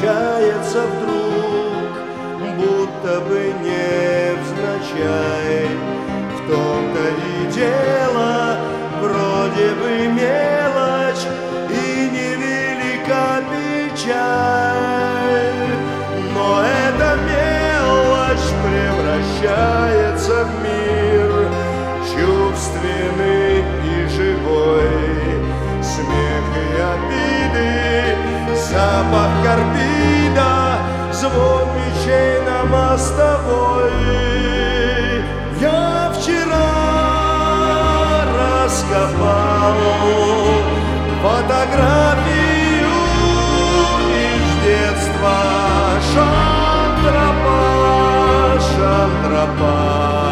случается вдруг, будто бы невзначай. В том-то и дело, вроде бы мелочь и невелика печаль, но эта мелочь превращается в мир чувственный и живой. Смех и обиды, запах карбида, звон мечей на мостовой. Я вчера раскопал фотографию из детства. Шантропа, Шантропа,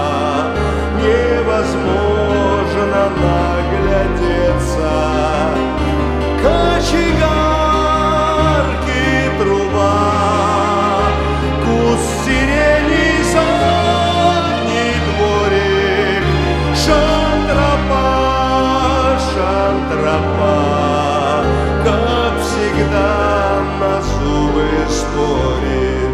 невозможно наглядеться. Кочегарки, труба, куст сирени, задний дворик. Шантропа, Шантропа, как всегда на зубы спорит.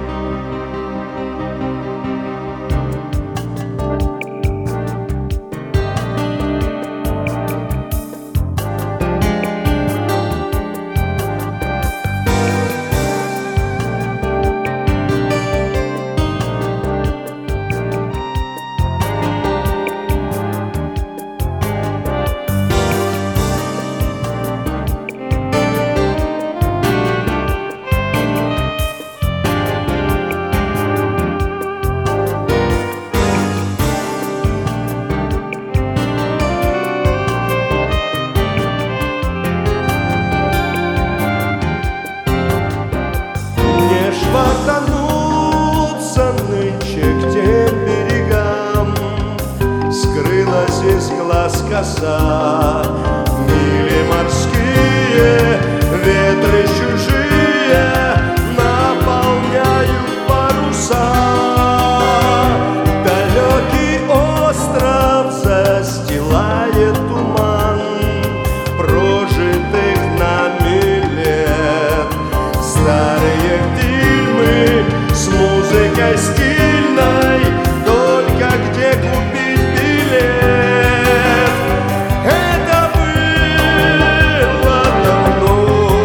Потонуться нынче к тем берегам, скрылась из глаз коса. Мили морские, ветры чужие наполняют паруса. Далекий остров застилает туман прожитых нами лет. Старые с музыкой стильной, только где купить билет. Это было давно,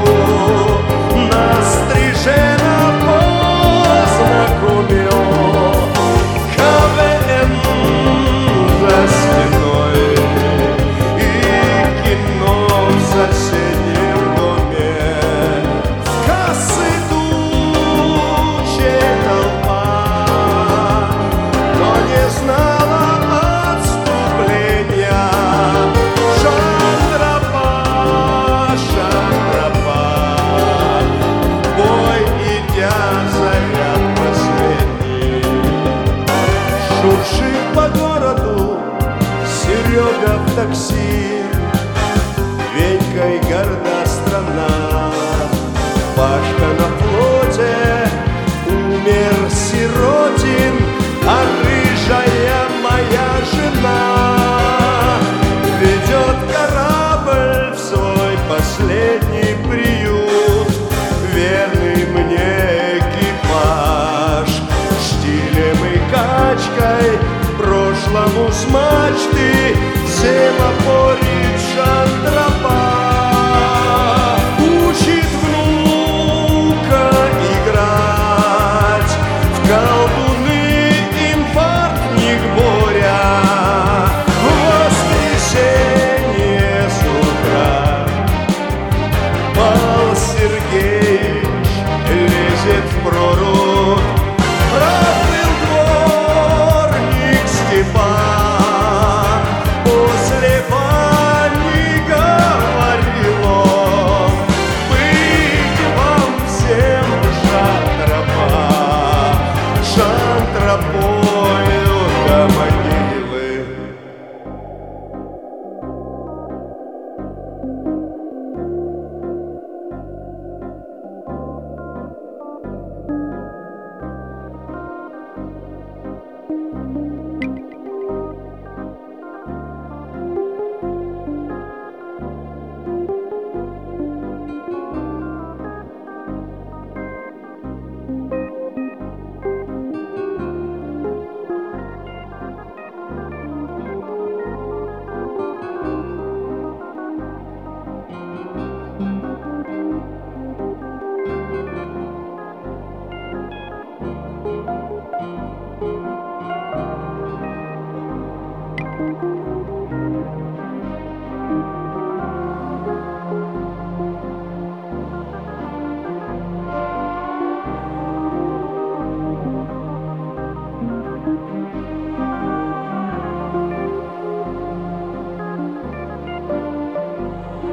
нас Стриженов познакомил. КВН за стеной и кино в соседнем доме. В кассы шуршит по городу Серега в такси. Венькой горда страна, Пашка на флоте умер сиротин, а рыжая моя жена ведет корабль в свой последний приют. Верный мне экипаж, штилем и качкой прошлому с мачты семафорит Шантропа. Учит внука играть в колдуны инфарктник Боря. В воскресенье с утра Павел Сергеевич лезет в прорубь.